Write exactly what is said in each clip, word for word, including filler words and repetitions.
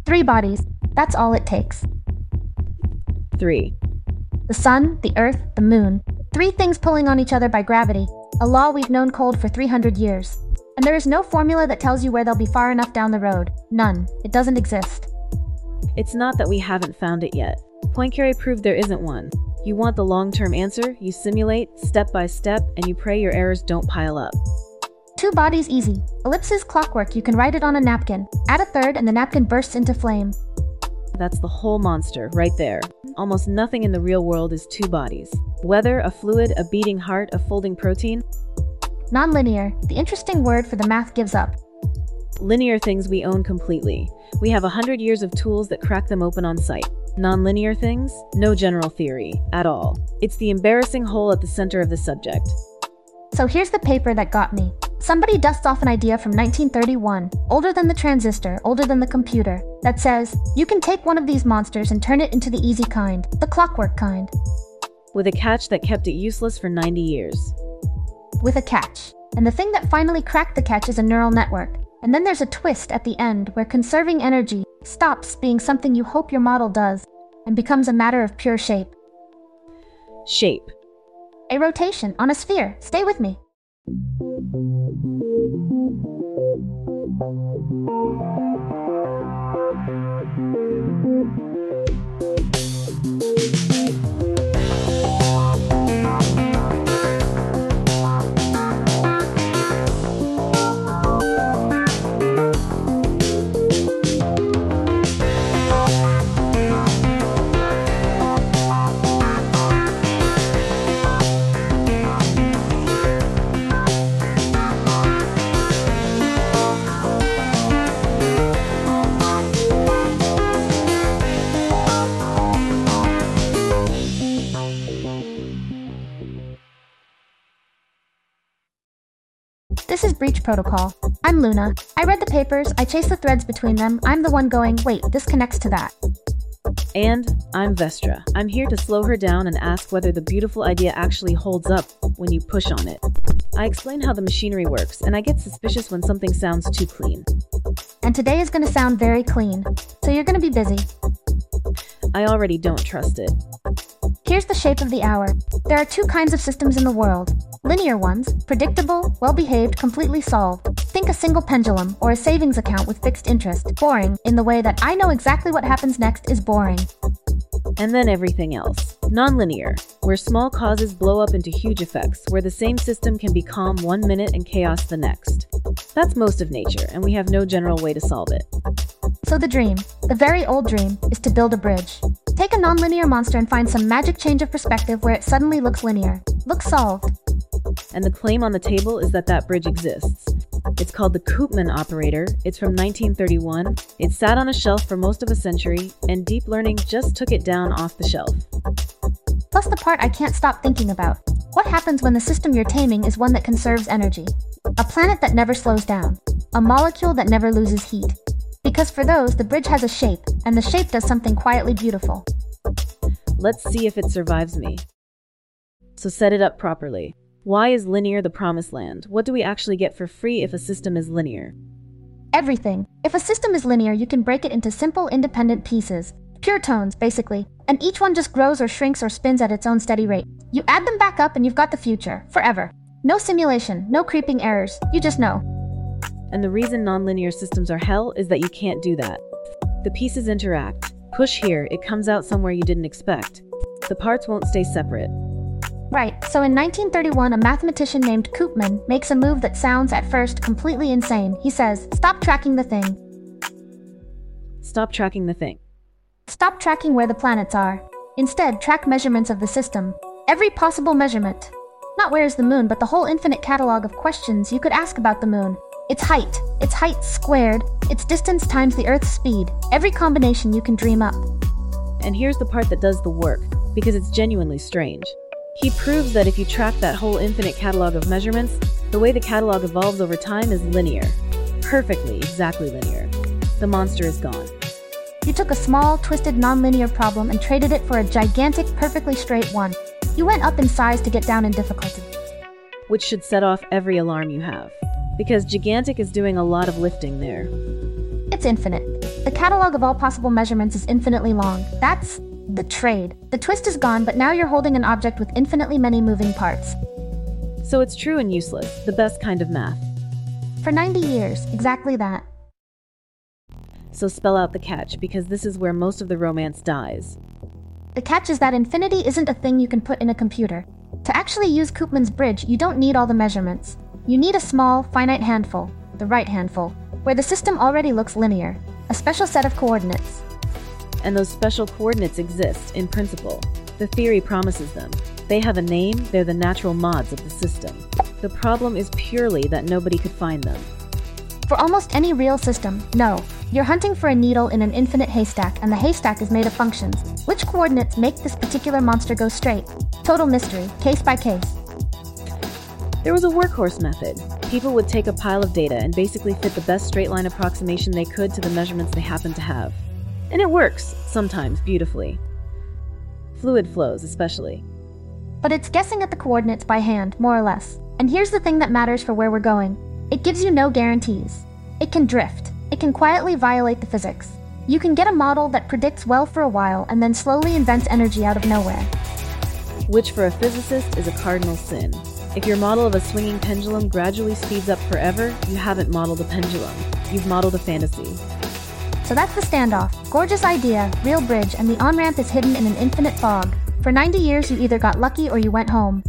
Three bodies. That's all it takes. Three. The sun, the earth, the moon. Three things pulling on each other by gravity. A law we've known cold for three hundred years. And there is no formula that tells you where they'll be far enough down the road. None. It doesn't exist. It's not that we haven't found it yet. Poincaré proved there isn't one. You want the long-term answer, you simulate, step by step, and you pray your errors don't pile up. Two bodies easy. Ellipses clockwork, you can write it on a napkin. Add a third and the napkin bursts into flame. That's the whole monster, right there. Almost nothing in the real world is two bodies. Weather, a fluid, a beating heart, a folding protein. Nonlinear, the interesting word for the math gives up. Linear things we own completely. We have a hundred years of tools that crack them open on sight. Nonlinear things? No general theory, at all. It's the embarrassing hole at the center of the subject. So here's the paper that got me. Somebody dusts off an idea from nineteen thirty-one, older than the transistor, older than the computer, that says, you can take one of these monsters and turn it into the easy kind, the clockwork kind. With a catch that kept it useless for ninety years. With a catch. And the thing that finally cracked the catch is a neural network. And then there's a twist at the end where conserving energy stops being something you hope your model does and becomes a matter of pure shape. Shape. A rotation on a sphere. Stay with me. This is Breach Protocol. I'm Luna. I read the papers, I chased the threads between them, I'm the one going, wait, this connects to that. And I'm Vestra. I'm here to slow her down and ask whether the beautiful idea actually holds up when you push on it. I explain how the machinery works, and I get suspicious when something sounds too clean. And today is going to sound very clean, so you're going to be busy. I already don't trust it. Here's the shape of the hour. There are two kinds of systems in the world. Linear ones, predictable, well-behaved, completely solved. Think a single pendulum or a savings account with fixed interest. Boring, in the way that I know exactly what happens next is boring. And then everything else. Nonlinear, where small causes blow up into huge effects, where the same system can be calm one minute and chaos the next. That's most of nature, and we have no general way to solve it. So the dream, the very old dream, is to build a bridge. Take a nonlinear monster and find some magic change of perspective where it suddenly looks linear. Looks solved. And the claim on the table is that that bridge exists. It's called the Koopman operator. It's from nineteen thirty-one. It sat on a shelf for most of a century, and deep learning just took it down off the shelf. Plus the part I can't stop thinking about. What happens when the system you're taming is one that conserves energy? A planet that never slows down. A molecule that never loses heat. Because for those, the bridge has a shape, and the shape does something quietly beautiful. Let's see if it survives me. So set it up properly. Why is linear the promised land? What do we actually get for free if a system is linear? Everything. If a system is linear, you can break it into simple, independent pieces. Pure tones, basically. And each one just grows or shrinks or spins at its own steady rate. You add them back up and you've got the future. Forever. No simulation, no creeping errors. You just know. And the reason nonlinear systems are hell is that you can't do that. The pieces interact. Push here, it comes out somewhere you didn't expect. The parts won't stay separate. Right, so in nineteen thirty-one, a mathematician named Koopman makes a move that sounds, at first, completely insane. He says, stop tracking the thing. Stop tracking the thing. Stop tracking where the planets are. Instead, track measurements of the system. Every possible measurement. Not where is the moon, but the whole infinite catalog of questions you could ask about the moon. Its height, its height squared, its distance times the Earth's speed. Every combination you can dream up. And here's the part that does the work, because it's genuinely strange. He proves that if you track that whole infinite catalog of measurements, the way the catalog evolves over time is linear. Perfectly, exactly linear. The monster is gone. You took a small, twisted, nonlinear problem and traded it for a gigantic, perfectly straight one. You went up in size to get down in difficulty. Which should set off every alarm you have. Because gigantic is doing a lot of lifting there. It's infinite. The catalog of all possible measurements is infinitely long. That's the trade. The twist is gone, but now you're holding an object with infinitely many moving parts. So it's true and useless, the best kind of math. For ninety years, exactly that. So spell out the catch, because this is where most of the romance dies. The catch is that infinity isn't a thing you can put in a computer. To actually use Koopman's bridge, you don't need all the measurements. You need a small, finite handful, the right handful, where the system already looks linear, a special set of coordinates. And those special coordinates exist, in principle. The theory promises them. They have a name, they're the natural mods of the system. The problem is purely that nobody could find them. For almost any real system, no. You're hunting for a needle in an infinite haystack, and the haystack is made of functions. Which coordinates make this particular monster go straight? Total mystery, case by case. There was a workhorse method. People would take a pile of data and basically fit the best straight line approximation they could to the measurements they happened to have. And it works, sometimes, beautifully. Fluid flows, especially. But it's guessing at the coordinates by hand, more or less. And here's the thing that matters for where we're going. It gives you no guarantees. It can drift. It can quietly violate the physics. You can get a model that predicts well for a while and then slowly invents energy out of nowhere. Which for a physicist is a cardinal sin. If your model of a swinging pendulum gradually speeds up forever, you haven't modeled a pendulum. You've modeled a fantasy. So that's the standoff. Gorgeous idea, real bridge, and the on-ramp is hidden in an infinite fog. For ninety years, you either got lucky or you went home.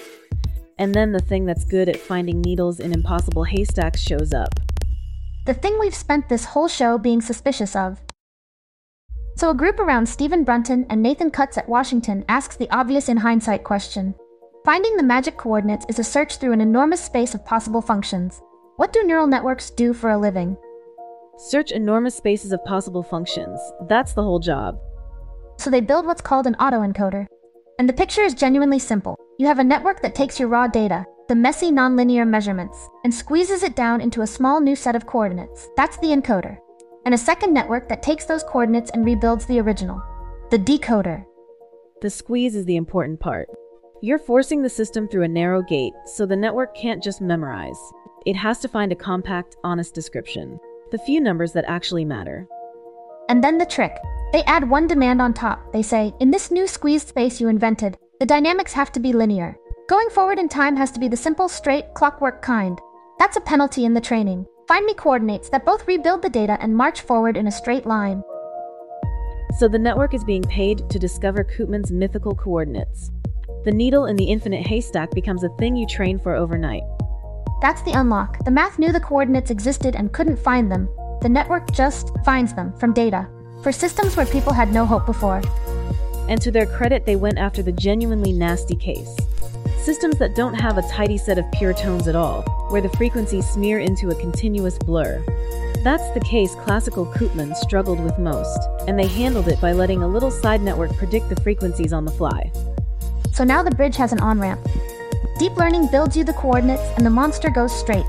And then the thing that's good at finding needles in impossible haystacks shows up. The thing we've spent this whole show being suspicious of. So a group around Stephen Brunton and Nathan Kutz at Washington asks the obvious in hindsight question. Finding the magic coordinates is a search through an enormous space of possible functions. What do neural networks do for a living? Search enormous spaces of possible functions. That's the whole job. So they build what's called an autoencoder. And the picture is genuinely simple. You have a network that takes your raw data, the messy nonlinear measurements, and squeezes it down into a small new set of coordinates. That's the encoder. And a second network that takes those coordinates and rebuilds the original, the decoder. The squeeze is the important part. You're forcing the system through a narrow gate, so the network can't just memorize. It has to find a compact, honest description. The few numbers that actually matter. And then the trick. They add one demand on top. They say, in this new squeezed space you invented, the dynamics have to be linear. Going forward in time has to be the simple, straight, clockwork kind. That's a penalty in the training. Find me coordinates that both rebuild the data and march forward in a straight line. So the network is being paid to discover Koopman's mythical coordinates. The needle in the infinite haystack becomes a thing you train for overnight. That's the unlock. The math knew the coordinates existed and couldn't find them. The network just finds them from data. For systems where people had no hope before. And to their credit, they went after the genuinely nasty case. Systems that don't have a tidy set of pure tones at all, where the frequencies smear into a continuous blur. That's the case classical Koopman struggled with most, and they handled it by letting a little side network predict the frequencies on the fly. So now the bridge has an on-ramp. Deep learning builds you the coordinates, and the monster goes straight.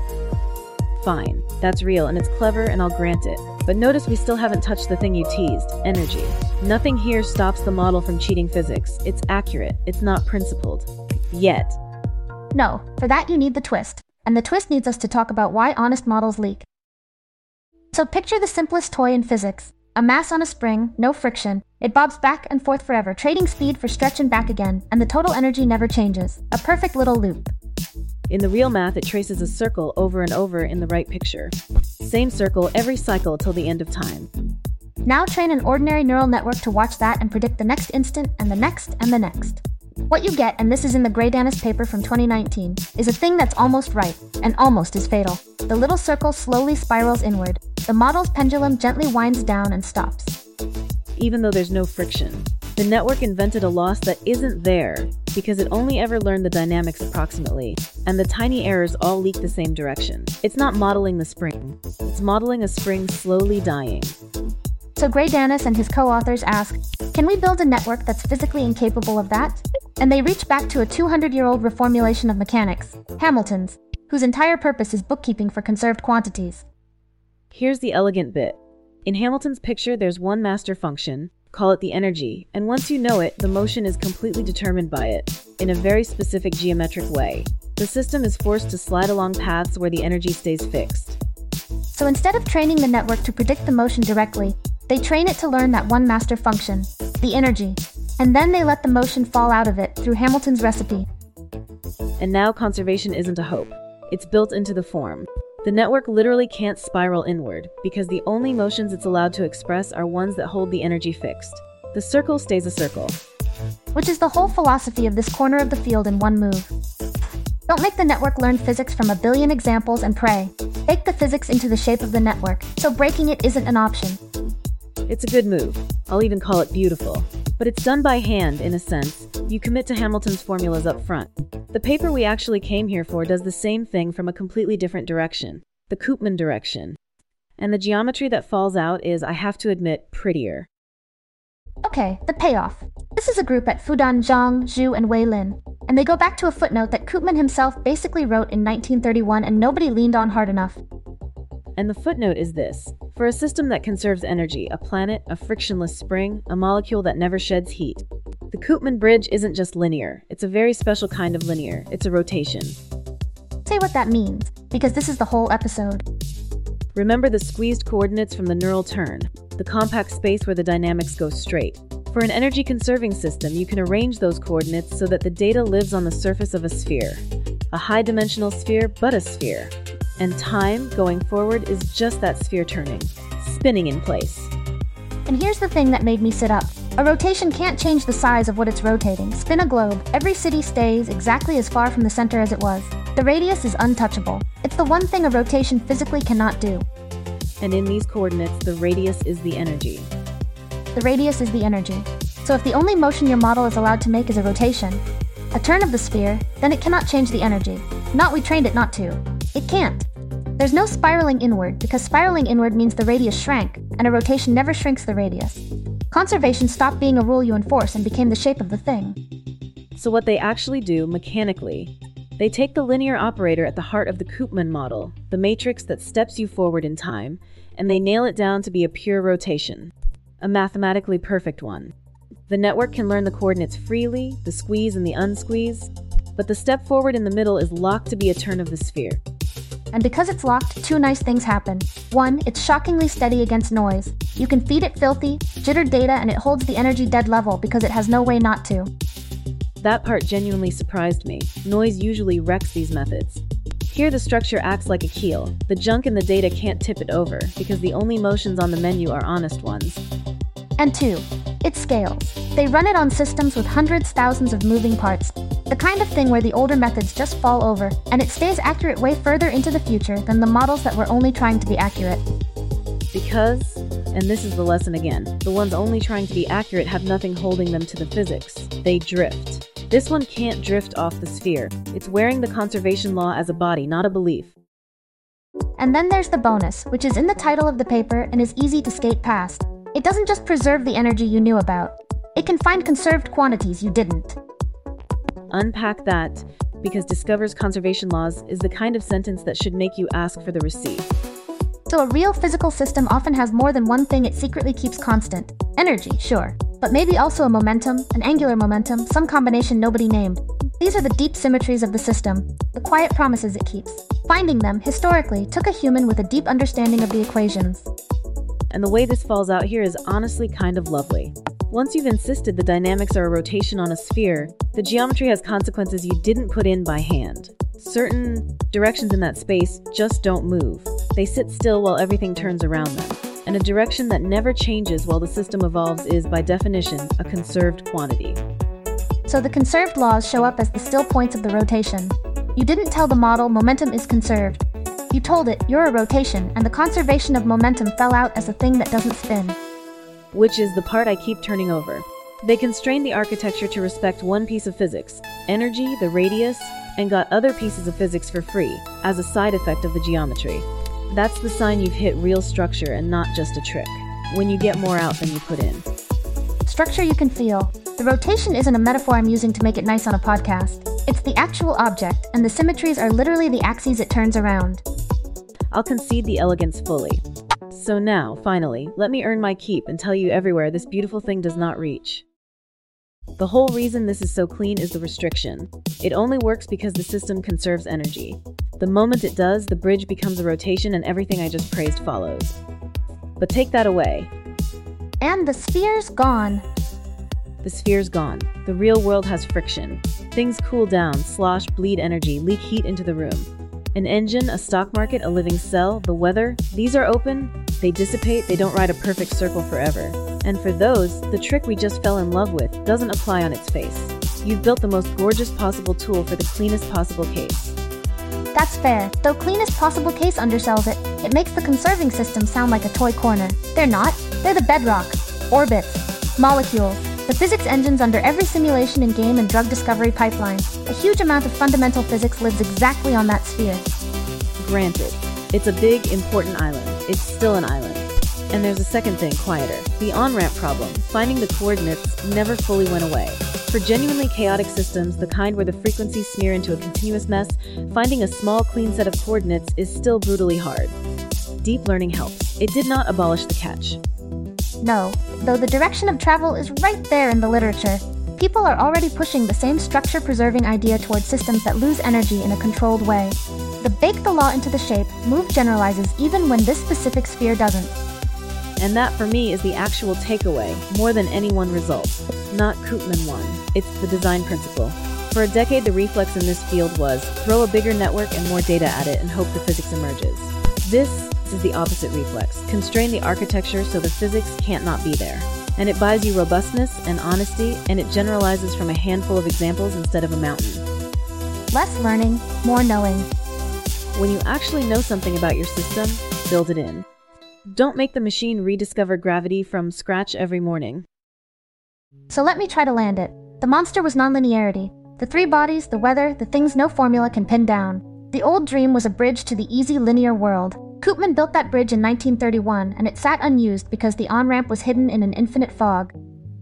Fine, that's real and it's clever and I'll grant it. But notice we still haven't touched the thing you teased, energy. Nothing here stops the model from cheating physics. It's accurate, it's not principled. Yet. No, for that you need the twist. And the twist needs us to talk about why honest models leak. So picture the simplest toy in physics. A mass on a spring, no friction. It bobs back and forth forever, trading speed for stretch and back again, and the total energy never changes. A perfect little loop. In the real math, it traces a circle over and over in the right picture. Same circle every cycle till the end of time. Now train an ordinary neural network to watch that and predict the next instant and the next and the next. What you get, and this is in the Greidanis paper from twenty nineteen, is a thing that's almost right, and almost is fatal. The little circle slowly spirals inward. The model's pendulum gently winds down and stops. Even though there's no friction. The network invented a loss that isn't there, because it only ever learned the dynamics approximately, and the tiny errors all leak the same direction. It's not modeling the spring. It's modeling a spring slowly dying. So Greidanis and his co-authors ask, can we build a network that's physically incapable of that? And they reach back to a two hundred year old reformulation of mechanics, Hamilton's, whose entire purpose is bookkeeping for conserved quantities. Here's the elegant bit. In Hamilton's picture, there's one master function, call it the energy, and once you know it, the motion is completely determined by it, in a very specific geometric way. The system is forced to slide along paths where the energy stays fixed. So instead of training the network to predict the motion directly, they train it to learn that one master function, the energy, and then they let the motion fall out of it through Hamilton's recipe. And now conservation isn't a hope. It's built into the form. The network literally can't spiral inward, because the only motions it's allowed to express are ones that hold the energy fixed. The circle stays a circle. Which is the whole philosophy of this corner of the field in one move. Don't make the network learn physics from a billion examples and pray. Bake the physics into the shape of the network, so breaking it isn't an option. It's a good move. I'll even call it beautiful. But it's done by hand, in a sense. You commit to Hamilton's formulas up front. The paper we actually came here for does the same thing from a completely different direction. The Koopman direction. And the geometry that falls out is, I have to admit, prettier. Okay, the payoff. This is a group at Fudan Zhang, Zhu, and Wei Lin, and they go back to a footnote that Koopman himself basically wrote in nineteen thirty-one and nobody leaned on hard enough. And the footnote is this. For a system that conserves energy, a planet, a frictionless spring, a molecule that never sheds heat, the Koopman bridge isn't just linear. It's a very special kind of linear. It's a rotation. Say what that means, because this is the whole episode. Remember the squeezed coordinates from the neural turn, the compact space where the dynamics go straight. For an energy-conserving system, you can arrange those coordinates so that the data lives on the surface of a sphere. A high-dimensional sphere, but a sphere. And time, going forward, is just that sphere turning, spinning in place. And here's the thing that made me sit up. A rotation can't change the size of what it's rotating. Spin a globe. Every city stays exactly as far from the center as it was. The radius is untouchable. It's the one thing a rotation physically cannot do. And in these coordinates, the radius is the energy. The radius is the energy. So if the only motion your model is allowed to make is a rotation, a turn of the sphere, then it cannot change the energy. Not we trained it not to. It can't. There's no spiraling inward, because spiraling inward means the radius shrank, and a rotation never shrinks the radius. Conservation stopped being a rule you enforce and became the shape of the thing. So what they actually do, mechanically, they take the linear operator at the heart of the Koopman model, the matrix that steps you forward in time, and they nail it down to be a pure rotation. A mathematically perfect one. The network can learn the coordinates freely, the squeeze and the unsqueeze, but the step forward in the middle is locked to be a turn of the sphere. And because it's locked, two nice things happen. One, it's shockingly steady against noise. You can feed it filthy, jittered data, and it holds the energy dead level because it has no way not to. That part genuinely surprised me. Noise usually wrecks these methods. Here the structure acts like a keel. The junk in the data can't tip it over, because the only motions on the menu are honest ones. And two, it scales. They run it on systems with hundreds, thousands of moving parts. The kind of thing where the older methods just fall over, and it stays accurate way further into the future than the models that were only trying to be accurate. Because, and this is the lesson again, the ones only trying to be accurate have nothing holding them to the physics. They drift. This one can't drift off the sphere. It's wearing the conservation law as a body, not a belief. And then there's the bonus, which is in the title of the paper and is easy to skate past. It doesn't just preserve the energy you knew about. It can find conserved quantities you didn't. Unpack that, because discovers conservation laws is the kind of sentence that should make you ask for the receipt. So a real physical system often has more than one thing it secretly keeps constant. Energy, sure. But maybe also a momentum, an angular momentum, some combination nobody named. These are the deep symmetries of the system, the quiet promises it keeps. Finding them, historically, took a human with a deep understanding of the equations. And the way this falls out here is honestly kind of lovely. Once you've insisted the dynamics are a rotation on a sphere, the geometry has consequences you didn't put in by hand. Certain directions in that space just don't move. They sit still while everything turns around them. And a direction that never changes while the system evolves is, by definition, a conserved quantity. So the conserved laws show up as the still points of the rotation. You didn't tell the model momentum is conserved. You told it you're a rotation, and the conservation of momentum fell out as a thing that doesn't spin. Which is the part I keep turning over. They constrained the architecture to respect one piece of physics, energy, the radius, and got other pieces of physics for free, as a side effect of the geometry. That's the sign you've hit real structure and not just a trick, when you get more out than you put in. Structure you can feel. The rotation isn't a metaphor I'm using to make it nice on a podcast. It's the actual object, and the symmetries are literally the axes it turns around. I'll concede the elegance fully. So now, finally, let me earn my keep and tell you everywhere this beautiful thing does not reach. The whole reason this is so clean is the restriction. It only works because the system conserves energy. The moment it does, the bridge becomes a rotation and everything I just praised follows. But take that away. And the sphere's gone. The sphere's gone. The real world has friction. Things cool down, slosh, bleed energy, leak heat into the room. An engine, a stock market, a living cell, the weather, these are open, they dissipate, they don't ride a perfect circle forever. And for those, the trick we just fell in love with doesn't apply on its face. You've built the most gorgeous possible tool for the cleanest possible case. That's fair, though cleanest possible case undersells it. It makes the conserving system sound like a toy corner. They're not. They're the bedrock. Orbits. Molecules. The physics engines under every simulation in game and drug discovery pipeline. A huge amount of fundamental physics lives exactly on that sphere. Granted, it's a big, important island. It's still an island. And there's a second thing, quieter. The on-ramp problem, finding the coordinates, never fully went away. For genuinely chaotic systems, the kind where the frequencies smear into a continuous mess, finding a small, clean set of coordinates is still brutally hard. Deep learning helps. It did not abolish the catch. No, though the direction of travel is right there in the literature. People are already pushing the same structure-preserving idea towards systems that lose energy in a controlled way. The bake the law into the shape, move generalizes even when this specific sphere doesn't. And that, for me, is the actual takeaway, more than any one result. Not Koopman one. It's the design principle. For a decade, the reflex in this field was throw a bigger network and more data at it and hope the physics emerges. This is the opposite reflex. Constrain the architecture so the physics can't not be there. And it buys you robustness and honesty, and it generalizes from a handful of examples instead of a mountain. Less learning, more knowing. When you actually know something about your system, build it in. Don't make the machine rediscover gravity from scratch every morning. So let me try to land it. The monster was nonlinearity. The three bodies, the weather, the things no formula can pin down. The old dream was a bridge to the easy linear world. Koopman built that bridge in nineteen thirty-one, and it sat unused because the on-ramp was hidden in an infinite fog.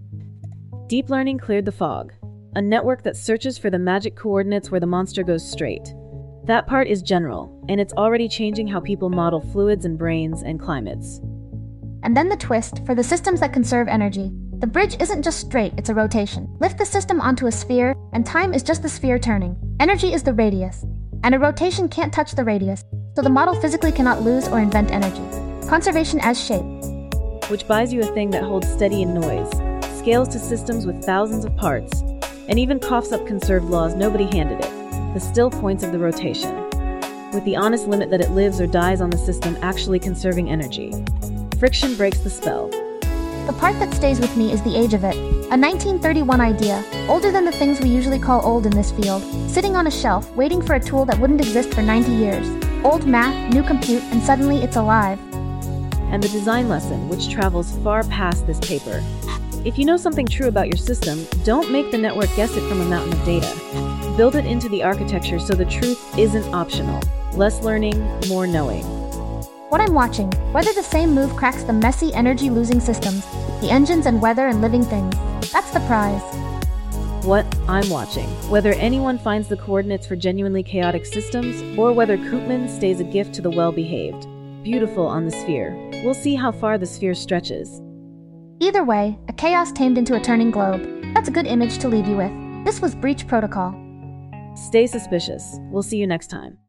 Deep learning cleared the fog. A network that searches for the magic coordinates where the monster goes straight. That part is general, and it's already changing how people model fluids and brains and climates. And then the twist, for the systems that conserve energy. The bridge isn't just straight, it's a rotation. Lift the system onto a sphere, and time is just the sphere turning. Energy is the radius. And a rotation can't touch the radius, so the model physically cannot lose or invent energy. Conservation as shape. Which buys you a thing that holds steady in noise, scales to systems with thousands of parts, and even coughs up conserved laws nobody handed it. The still points of the rotation, with the honest limit that it lives or dies on the system actually conserving energy. Friction breaks the spell. The part that stays with me is the age of it. A nineteen thirty-one idea, older than the things we usually call old in this field, sitting on a shelf, waiting for a tool that wouldn't exist for ninety years. Old math, new compute, and suddenly it's alive. And the design lesson, which travels far past this paper. If you know something true about your system, don't make the network guess it from a mountain of data. Build it into the architecture so the truth isn't optional. Less learning, more knowing. What I'm watching, whether the same move cracks the messy, energy-losing systems, the engines and weather and living things, that's the prize. What I'm watching, whether anyone finds the coordinates for genuinely chaotic systems, or whether Koopman stays a gift to the well-behaved. Beautiful on the sphere. We'll see how far the sphere stretches. Either way, a chaos tamed into a turning globe. That's a good image to leave you with. This was Breach Protocol. Stay suspicious. We'll see you next time.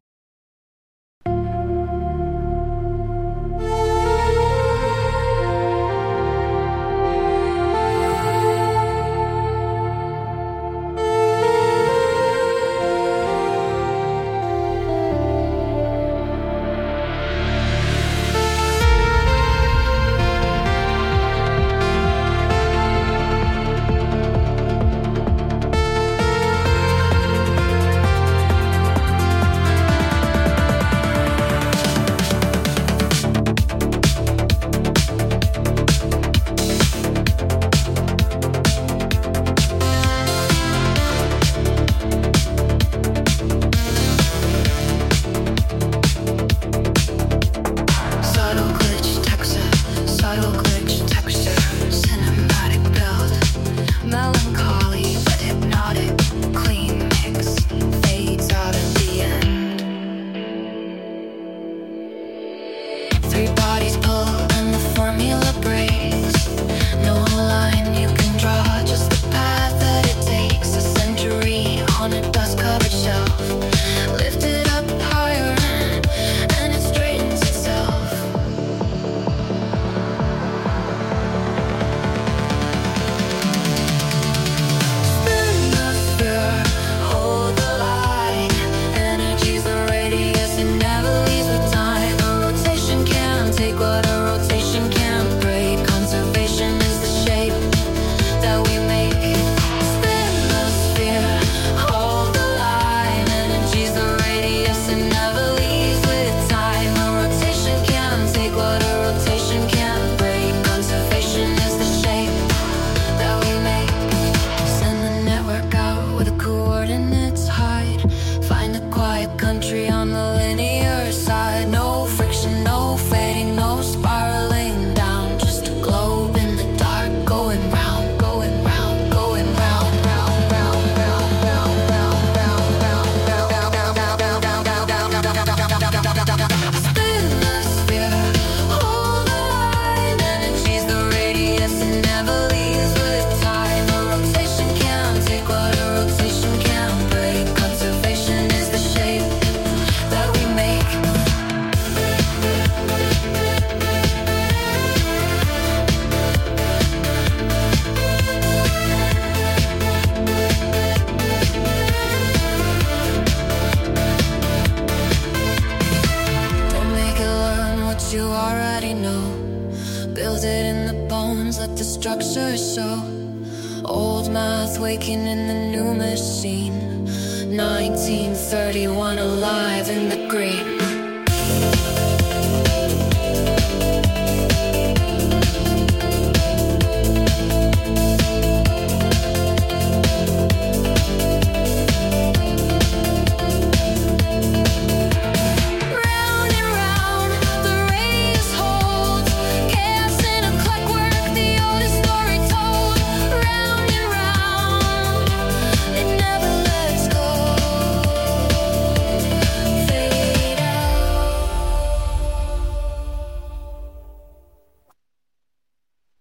the structure show. Old math waking in the new machine. nineteen thirty-one alive in the green.